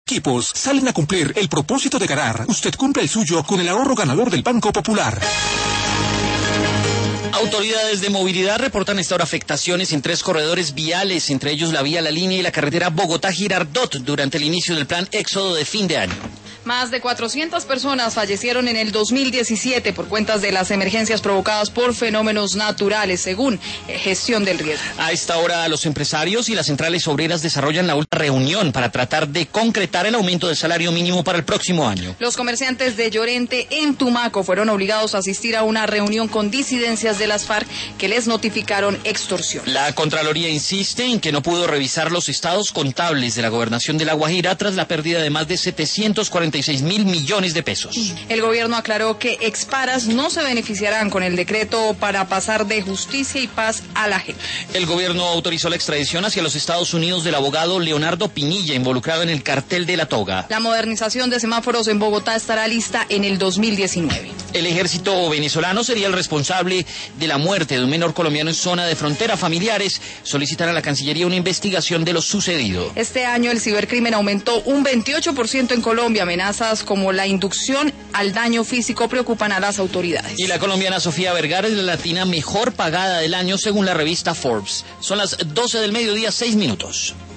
equipos salen a cumplir el propósito de ganar. Usted cumple el suyo con el ahorro ganador del Banco Popular. Autoridades de movilidad reportan esta hora afectaciones en 3 corredores viales, entre ellos la vía La Línea y la carretera Bogotá-Girardot, durante el inicio del plan Éxodo de fin de año. Más de 400 personas fallecieron en el 2017 por cuentas de las emergencias provocadas por fenómenos naturales, según Gestión del Riesgo. A esta hora, los empresarios y las centrales obreras desarrollan la última reunión para tratar de concretar el aumento del salario mínimo para el próximo año. Los comerciantes de Llorente, en Tumaco, fueron obligados a asistir a una reunión con disidencias de las FARC que les notificaron extorsión. La Contraloría insiste en que no pudo revisar los estados contables de la gobernación de La Guajira tras la pérdida de más de 746.000 millones de pesos. El gobierno aclaró que exparas no se beneficiarán con el decreto para pasar de justicia y paz a la gente. El gobierno autorizó la extradición hacia los Estados Unidos del abogado Leonardo Pinilla, involucrado en el cartel de La Toga. La modernización de semáforos en Bogotá estará lista en el 2019. El ejército venezolano sería el responsable de la muerte de un menor colombiano en zona de frontera. Familiares solicitan a la Cancillería una investigación de lo sucedido. Este año el cibercrimen aumentó un 28% en Colombia. Amenazas como la inducción al daño físico preocupan a las autoridades. Y la colombiana Sofía Vergara es la latina mejor pagada del año según la revista Forbes. Son las 12 del mediodía, 6 minutos.